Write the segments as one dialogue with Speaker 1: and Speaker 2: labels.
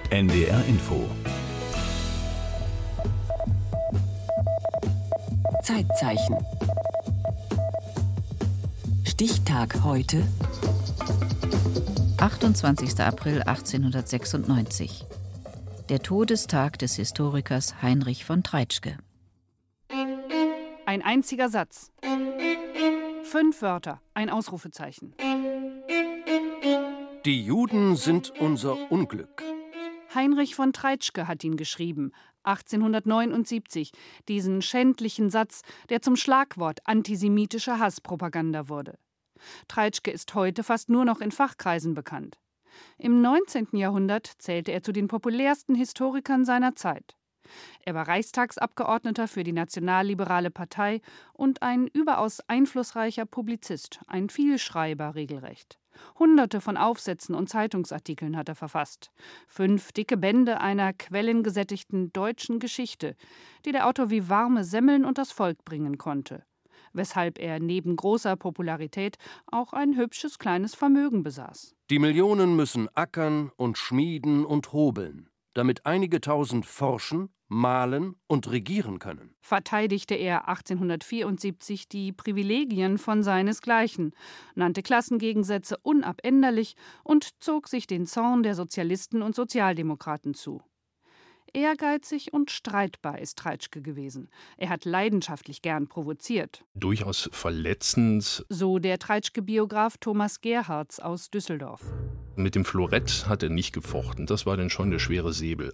Speaker 1: NDR Info.
Speaker 2: Zeitzeichen. Stichtag heute.
Speaker 3: 28. April 1896. Der Todestag des Historikers Heinrich von Treitschke.
Speaker 4: Ein einziger Satz. 5 Wörter, ein Ausrufezeichen.
Speaker 5: Die Juden sind unser Unglück.
Speaker 4: Heinrich von Treitschke hat ihn geschrieben, 1879, diesen schändlichen Satz, der zum Schlagwort antisemitischer Hasspropaganda wurde. Treitschke ist heute fast nur noch in Fachkreisen bekannt. Im 19. Jahrhundert zählte er zu den populärsten Historikern seiner Zeit. Er war Reichstagsabgeordneter für die Nationalliberale Partei und ein überaus einflussreicher Publizist, ein Vielschreiber regelrecht. Hunderte von Aufsätzen und Zeitungsartikeln hat er verfasst. 5 dicke Bände einer quellengesättigten deutschen Geschichte, die der Autor wie warme Semmeln unters Volk bringen konnte. Weshalb er neben großer Popularität auch ein hübsches kleines Vermögen besaß.
Speaker 5: Die Millionen müssen ackern und schmieden und hobeln, damit einige tausend forschen, malen und regieren können.
Speaker 4: Verteidigte er 1874 die Privilegien von seinesgleichen, nannte Klassengegensätze unabänderlich und zog sich den Zorn der Sozialisten und Sozialdemokraten zu. Ehrgeizig und streitbar ist Treitschke gewesen. Er hat leidenschaftlich gern provoziert.
Speaker 6: Durchaus verletzend.
Speaker 4: So der Treitschke-Biograf Thomas Gerhards aus Düsseldorf.
Speaker 6: Mit dem Florett hat er nicht gefochten. Das war dann schon der schwere Säbel.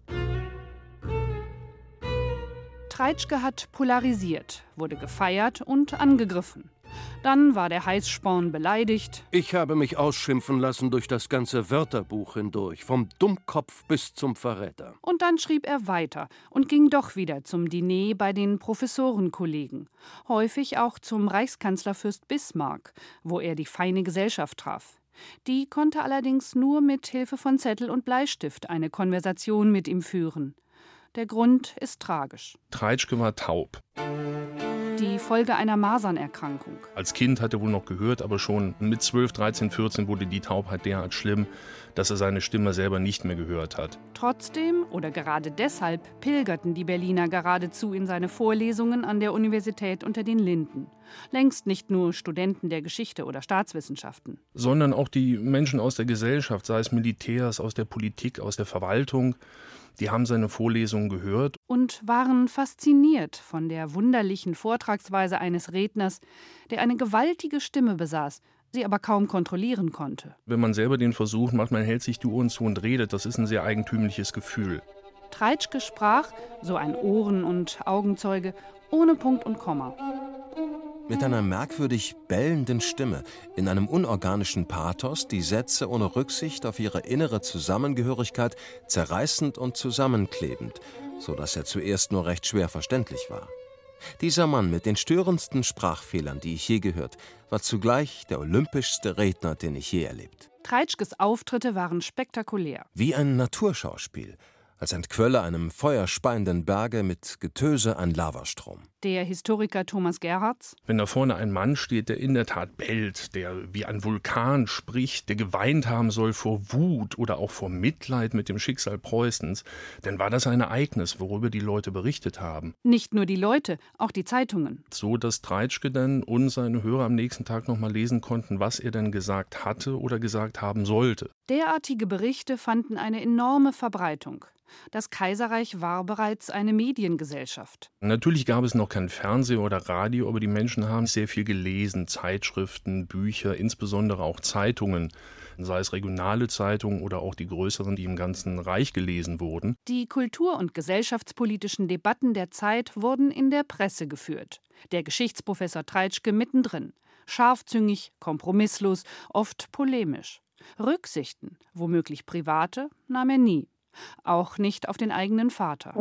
Speaker 4: Treitschke hat polarisiert, wurde gefeiert und angegriffen. Dann war der Heißsporn beleidigt.
Speaker 5: Ich habe mich ausschimpfen lassen durch das ganze Wörterbuch hindurch, vom Dummkopf bis zum Verräter.
Speaker 4: Und dann schrieb er weiter und ging doch wieder zum Diner bei den Professorenkollegen. Häufig auch zum Reichskanzlerfürst Bismarck, wo er die feine Gesellschaft traf. Die konnte allerdings nur mit Hilfe von Zettel und Bleistift eine Konversation mit ihm führen. Der Grund ist tragisch.
Speaker 6: Treitschke war taub.
Speaker 4: Die Folge einer Masernerkrankung.
Speaker 6: Als Kind hat er wohl noch gehört, aber schon mit 12, 13, 14 wurde die Taubheit derart schlimm, dass er seine Stimme selber nicht mehr gehört hat.
Speaker 4: Trotzdem oder gerade deshalb pilgerten die Berliner geradezu in seine Vorlesungen an der Universität unter den Linden. Längst nicht nur Studenten der Geschichte oder Staatswissenschaften.
Speaker 6: Sondern auch die Menschen aus der Gesellschaft, sei es Militärs, aus der Politik, aus der Verwaltung. Die haben seine Vorlesungen gehört.
Speaker 4: Und waren fasziniert von der wunderlichen Vortragsweise eines Redners, der eine gewaltige Stimme besaß, sie aber kaum kontrollieren konnte.
Speaker 6: Wenn man selber den Versuch macht, man hält sich die Ohren zu und redet, das ist ein sehr eigentümliches Gefühl.
Speaker 4: Treitschke sprach, so ein Ohren- und Augenzeuge, ohne Punkt und Komma.
Speaker 7: Mit einer merkwürdig bellenden Stimme, in einem unorganischen Pathos, die Sätze ohne Rücksicht auf ihre innere Zusammengehörigkeit zerreißend und zusammenklebend, so dass er zuerst nur recht schwer verständlich war. Dieser Mann mit den störendsten Sprachfehlern, die ich je gehört, war zugleich der olympischste Redner, den ich je erlebt.
Speaker 4: Treitschkes Auftritte waren spektakulär.
Speaker 7: Wie ein Naturschauspiel, als entquölle einem feuerspeienden Berge mit Getöse ein Lavastrom.
Speaker 4: Der Historiker Thomas Gerhards.
Speaker 6: Wenn da vorne ein Mann steht, der in der Tat bellt, der wie ein Vulkan spricht, der geweint haben soll vor Wut oder auch vor Mitleid mit dem Schicksal Preußens, dann war das ein Ereignis, worüber die Leute berichtet haben.
Speaker 4: Nicht nur die Leute, auch die Zeitungen.
Speaker 6: So, dass Treitschke dann und seine Hörer am nächsten Tag noch mal lesen konnten, was er denn gesagt hatte oder gesagt haben sollte.
Speaker 4: Derartige Berichte fanden eine enorme Verbreitung. Das Kaiserreich war bereits eine Mediengesellschaft.
Speaker 6: Natürlich gab es noch kein Fernsehen oder Radio, aber die Menschen haben sehr viel gelesen, Zeitschriften, Bücher, insbesondere auch Zeitungen, sei es regionale Zeitungen oder auch die größeren, die im ganzen Reich gelesen wurden.
Speaker 4: Die kultur- und gesellschaftspolitischen Debatten der Zeit wurden in der Presse geführt. Der Geschichtsprofessor Treitschke mittendrin. Scharfzüngig, kompromisslos, oft polemisch. Rücksichten, womöglich private, nahm er nie. Auch nicht auf den eigenen Vater.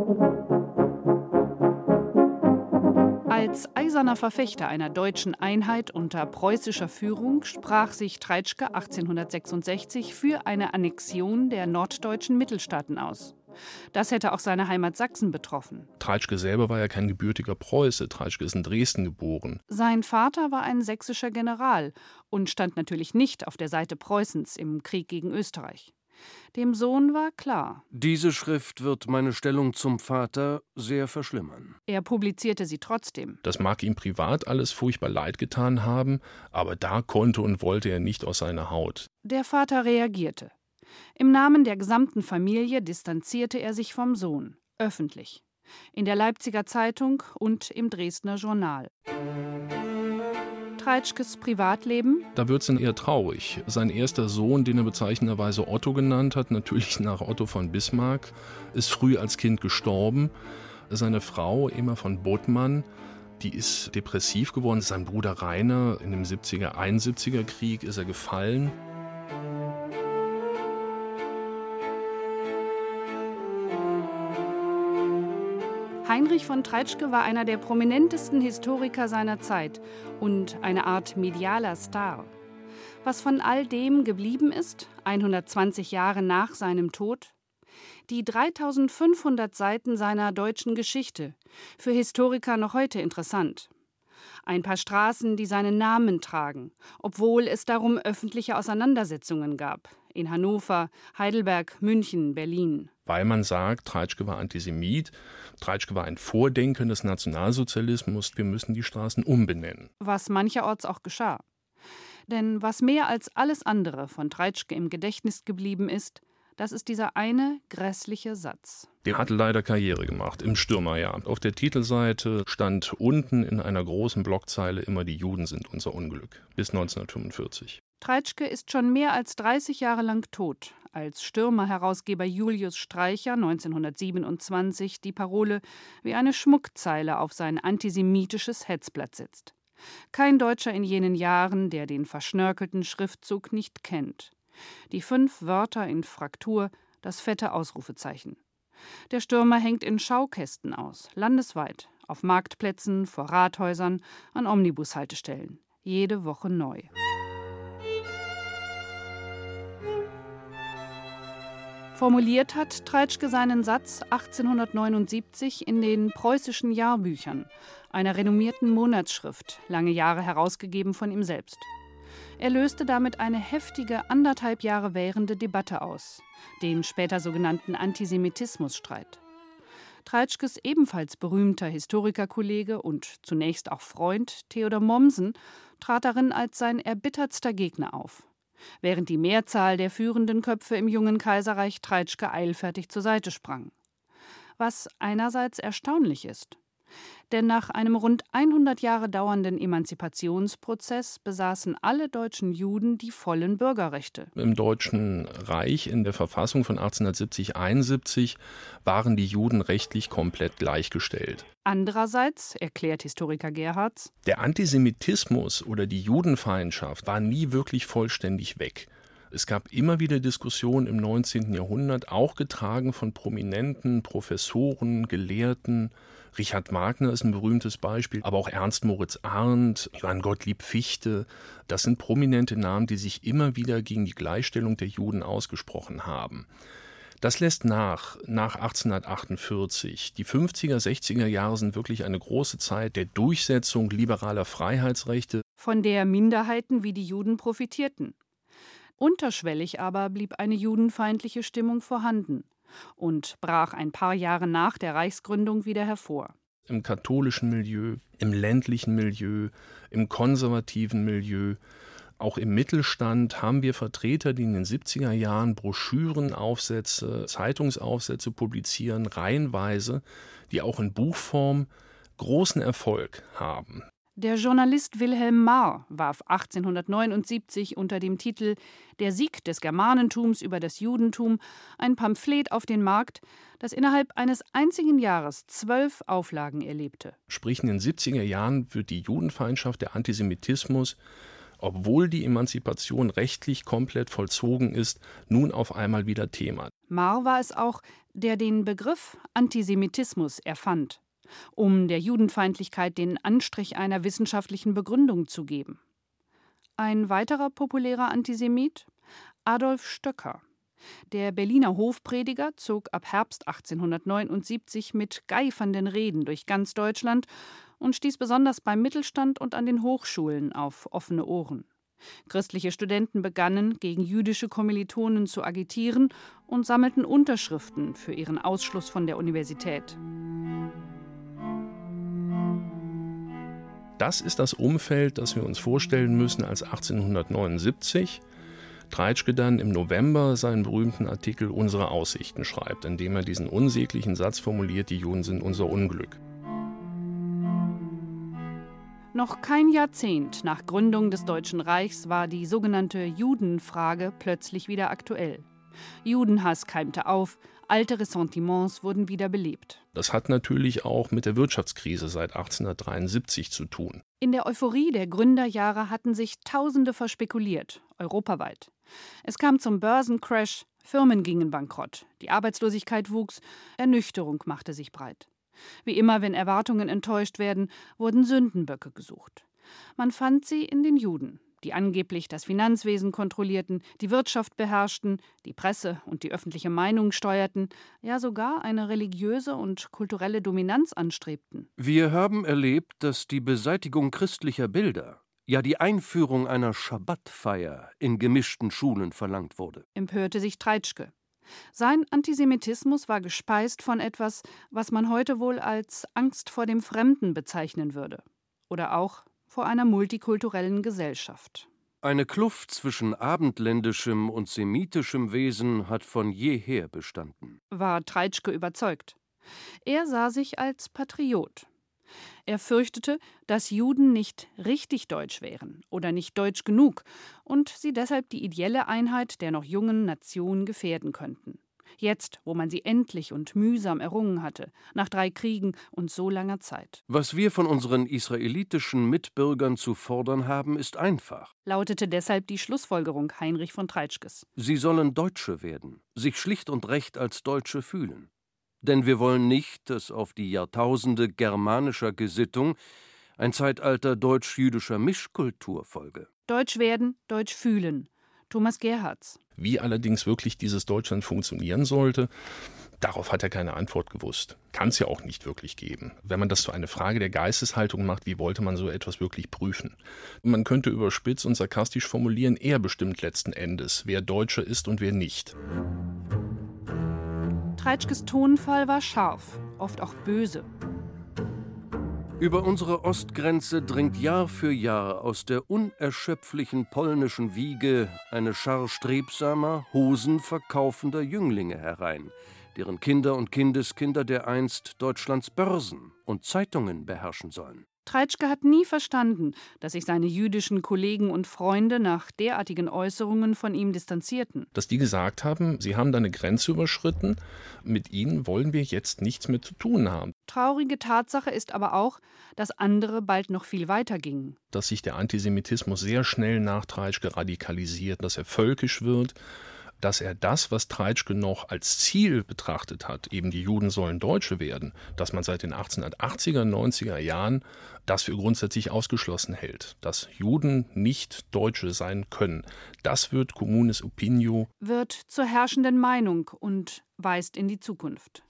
Speaker 4: Als eiserner Verfechter einer deutschen Einheit unter preußischer Führung sprach sich Treitschke 1866 für eine Annexion der norddeutschen Mittelstaaten aus. Das hätte auch seine Heimat Sachsen betroffen.
Speaker 6: Treitschke selber war ja kein gebürtiger Preuße. Treitschke ist in Dresden geboren.
Speaker 4: Sein Vater war ein sächsischer General und stand natürlich nicht auf der Seite Preußens im Krieg gegen Österreich. Dem Sohn war klar.
Speaker 5: Diese Schrift wird meine Stellung zum Vater sehr verschlimmern.
Speaker 4: Er publizierte sie trotzdem.
Speaker 6: Das mag ihm privat alles furchtbar leid getan haben, aber da konnte und wollte er nicht aus seiner Haut.
Speaker 4: Der Vater reagierte. Im Namen der gesamten Familie distanzierte er sich vom Sohn, öffentlich. In der Leipziger Zeitung und im Dresdner Journal. Treitschkes Privatleben?
Speaker 6: Da wird es dann eher traurig. Sein erster Sohn, den er bezeichnenderweise Otto genannt hat, natürlich nach Otto von Bismarck, ist früh als Kind gestorben. Seine Frau, Emma von Bothmann, die ist depressiv geworden. Sein Bruder Rainer, in dem 71er Krieg ist er gefallen.
Speaker 4: Heinrich von Treitschke war einer der prominentesten Historiker seiner Zeit und eine Art medialer Star. Was von all dem geblieben ist, 120 Jahre nach seinem Tod? Die 3500 Seiten seiner deutschen Geschichte, für Historiker noch heute interessant. Ein paar Straßen, die seinen Namen tragen, obwohl es darum öffentliche Auseinandersetzungen gab. In Hannover, Heidelberg, München, Berlin.
Speaker 6: Weil man sagt, Treitschke war Antisemit, Treitschke war ein Vordenker des Nationalsozialismus, wir müssen die Straßen umbenennen.
Speaker 4: Was mancherorts auch geschah. Denn was mehr als alles andere von Treitschke im Gedächtnis geblieben ist, das ist dieser eine grässliche Satz.
Speaker 6: Der hat leider Karriere gemacht im Stürmerjahr. Auf der Titelseite stand unten in einer großen Blockzeile immer: Die Juden sind unser Unglück, bis 1945.
Speaker 4: Treitschke ist schon mehr als 30 Jahre lang tot, als Stürmer-Herausgeber Julius Streicher 1927 die Parole wie eine Schmuckzeile auf sein antisemitisches Hetzblatt setzt. Kein Deutscher in jenen Jahren, der den verschnörkelten Schriftzug nicht kennt. Die 5 Wörter in Fraktur, das fette Ausrufezeichen. Der Stürmer hängt in Schaukästen aus, landesweit, auf Marktplätzen, vor Rathäusern, an Omnibushaltestellen. Jede Woche neu. Formuliert hat Treitschke seinen Satz 1879 in den Preußischen Jahrbüchern, einer renommierten Monatsschrift, lange Jahre herausgegeben von ihm selbst. Er löste damit eine heftige 1,5 Jahre währende Debatte aus, den später sogenannten Antisemitismusstreit. Treitschkes ebenfalls berühmter Historikerkollege und zunächst auch Freund Theodor Mommsen trat darin als sein erbittertster Gegner auf, während die Mehrzahl der führenden Köpfe im jungen Kaiserreich Treitschke eilfertig zur Seite sprang. Was einerseits erstaunlich ist. Denn nach einem rund 100 Jahre dauernden Emanzipationsprozess besaßen alle deutschen Juden die vollen Bürgerrechte.
Speaker 6: Im Deutschen Reich in der Verfassung von 1870/71 waren die Juden rechtlich komplett gleichgestellt.
Speaker 4: Andererseits, erklärt Historiker Gerhards,
Speaker 6: der Antisemitismus oder die Judenfeindschaft war nie wirklich vollständig weg. Es gab immer wieder Diskussionen im 19. Jahrhundert, auch getragen von prominenten Professoren, Gelehrten. Richard Wagner ist ein berühmtes Beispiel, aber auch Ernst Moritz Arndt, Johann Gottlieb Fichte. Das sind prominente Namen, die sich immer wieder gegen die Gleichstellung der Juden ausgesprochen haben. Das lässt nach 1848. Die 50er, 60er Jahre sind wirklich eine große Zeit der Durchsetzung liberaler Freiheitsrechte.
Speaker 4: Von der Minderheiten wie die Juden profitierten. Unterschwellig aber blieb eine judenfeindliche Stimmung vorhanden und brach ein paar Jahre nach der Reichsgründung wieder hervor.
Speaker 6: Im katholischen Milieu, im ländlichen Milieu, im konservativen Milieu, auch im Mittelstand haben wir Vertreter, die in den 70er Jahren Broschürenaufsätze, Zeitungsaufsätze publizieren, reihenweise, die auch in Buchform großen Erfolg haben.
Speaker 4: Der Journalist Wilhelm Marr warf 1879 unter dem Titel »Der Sieg des Germanentums über das Judentum« ein Pamphlet auf den Markt, das innerhalb eines einzigen Jahres 12 Auflagen erlebte.
Speaker 6: Sprich, in den 70er Jahren wird die Judenfeindschaft, der Antisemitismus, obwohl die Emanzipation rechtlich komplett vollzogen ist, nun auf einmal wieder Thema.
Speaker 4: Marr war es auch, der den Begriff Antisemitismus erfand, um der Judenfeindlichkeit den Anstrich einer wissenschaftlichen Begründung zu geben. Ein weiterer populärer Antisemit? Adolf Stöcker. Der Berliner Hofprediger zog ab Herbst 1879 mit geifernden Reden durch ganz Deutschland und stieß besonders beim Mittelstand und an den Hochschulen auf offene Ohren. Christliche Studenten begannen, gegen jüdische Kommilitonen zu agitieren und sammelten Unterschriften für ihren Ausschluss von der Universität.
Speaker 6: Das ist das Umfeld, das wir uns vorstellen müssen, als 1879 Treitschke dann im November seinen berühmten Artikel »Unsere Aussichten« schreibt, in dem er diesen unsäglichen Satz formuliert: Die Juden sind unser Unglück.
Speaker 4: Noch kein Jahrzehnt nach Gründung des Deutschen Reichs war die sogenannte Judenfrage plötzlich wieder aktuell. Judenhass keimte auf, alte Ressentiments wurden wieder belebt.
Speaker 6: Das hat natürlich auch mit der Wirtschaftskrise seit 1873 zu tun.
Speaker 4: In der Euphorie der Gründerjahre hatten sich Tausende verspekuliert, europaweit. Es kam zum Börsencrash, Firmen gingen bankrott, die Arbeitslosigkeit wuchs, Ernüchterung machte sich breit. Wie immer, wenn Erwartungen enttäuscht werden, wurden Sündenböcke gesucht. Man fand sie in den Juden, die angeblich das Finanzwesen kontrollierten, die Wirtschaft beherrschten, die Presse und die öffentliche Meinung steuerten, ja sogar eine religiöse und kulturelle Dominanz anstrebten.
Speaker 5: Wir haben erlebt, dass die Beseitigung christlicher Bilder, ja die Einführung einer Schabbatfeier in gemischten Schulen verlangt wurde.
Speaker 4: Empörte sich Treitschke. Sein Antisemitismus war gespeist von etwas, was man heute wohl als Angst vor dem Fremden bezeichnen würde. Oder auch vor einer multikulturellen Gesellschaft.
Speaker 5: Eine Kluft zwischen abendländischem und semitischem Wesen hat von jeher bestanden.
Speaker 4: War Treitschke überzeugt. Er sah sich als Patriot. Er fürchtete, dass Juden nicht richtig deutsch wären oder nicht deutsch genug und sie deshalb die ideelle Einheit der noch jungen Nation gefährden könnten. Jetzt, wo man sie endlich und mühsam errungen hatte, nach 3 Kriegen und so langer Zeit.
Speaker 5: Was wir von unseren israelitischen Mitbürgern zu fordern haben, ist einfach.
Speaker 4: Lautete deshalb die Schlussfolgerung Heinrich von Treitschkes.
Speaker 5: Sie sollen Deutsche werden, sich schlicht und recht als Deutsche fühlen. Denn wir wollen nicht, dass auf die Jahrtausende germanischer Gesittung ein Zeitalter deutsch-jüdischer Mischkultur folge.
Speaker 4: Deutsch werden, Deutsch fühlen. Thomas Gerhards.
Speaker 6: Wie allerdings wirklich dieses Deutschland funktionieren sollte, darauf hat er keine Antwort gewusst. Kann es ja auch nicht wirklich geben. Wenn man das zu einer Frage der Geisteshaltung macht, wie wollte man so etwas wirklich prüfen? Man könnte überspitzt und sarkastisch formulieren, er bestimmt letzten Endes, wer Deutscher ist und wer nicht.
Speaker 4: Treitschkes Tonfall war scharf, oft auch böse.
Speaker 5: Über unsere Ostgrenze dringt Jahr für Jahr aus der unerschöpflichen polnischen Wiege eine Schar strebsamer, hosenverkaufender Jünglinge herein, deren Kinder und Kindeskinder dereinst Deutschlands Börsen und Zeitungen beherrschen sollen.
Speaker 4: Treitschke hat nie verstanden, dass sich seine jüdischen Kollegen und Freunde nach derartigen Äußerungen von ihm distanzierten.
Speaker 6: Dass die gesagt haben, sie haben da eine Grenze überschritten, mit ihnen wollen wir jetzt nichts mehr zu tun haben.
Speaker 4: Traurige Tatsache ist aber auch, dass andere bald noch viel weiter gingen.
Speaker 6: Dass sich der Antisemitismus sehr schnell nach Treitschke radikalisiert, dass er völkisch wird, dass er das, was Treitschke noch als Ziel betrachtet hat, eben die Juden sollen Deutsche werden, dass man seit den 1880er, 90er Jahren das für grundsätzlich ausgeschlossen hält, dass Juden nicht Deutsche sein können. Das wird communis opinio,
Speaker 4: wird zur herrschenden Meinung und weist in die Zukunft.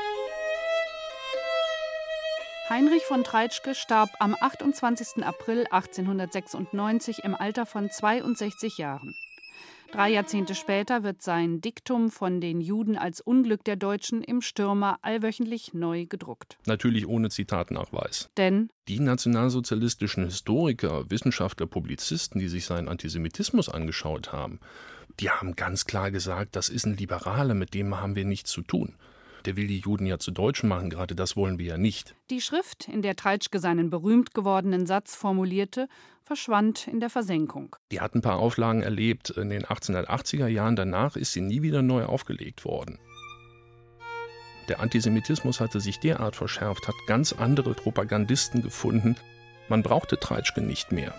Speaker 4: Heinrich von Treitschke starb am 28. April 1896 im Alter von 62 Jahren. 3 Jahrzehnte später wird sein Diktum von den Juden als Unglück der Deutschen im Stürmer allwöchentlich neu gedruckt.
Speaker 6: Natürlich ohne Zitatnachweis.
Speaker 4: Denn
Speaker 6: die nationalsozialistischen Historiker, Wissenschaftler, Publizisten, die sich seinen Antisemitismus angeschaut haben, die haben ganz klar gesagt, das ist ein Liberaler, mit dem haben wir nichts zu tun. Der will die Juden ja zu Deutschen machen, gerade das wollen wir ja nicht.
Speaker 4: Die Schrift, in der Treitschke seinen berühmt gewordenen Satz formulierte, verschwand in der Versenkung.
Speaker 6: Die hat ein paar Auflagen erlebt in den 1880er Jahren, danach ist sie nie wieder neu aufgelegt worden. Der Antisemitismus hatte sich derart verschärft, hat ganz andere Propagandisten gefunden. Man brauchte Treitschke nicht mehr.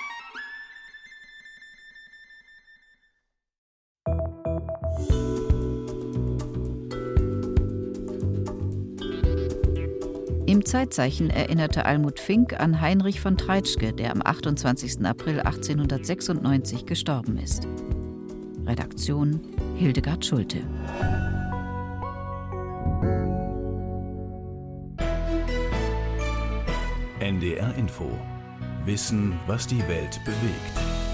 Speaker 3: Im Zeitzeichen erinnerte Almut Fink an Heinrich von Treitschke, der am 28. April 1896 gestorben ist. Redaktion Hildegard Schulte.
Speaker 1: NDR Info. Wissen, was die Welt bewegt.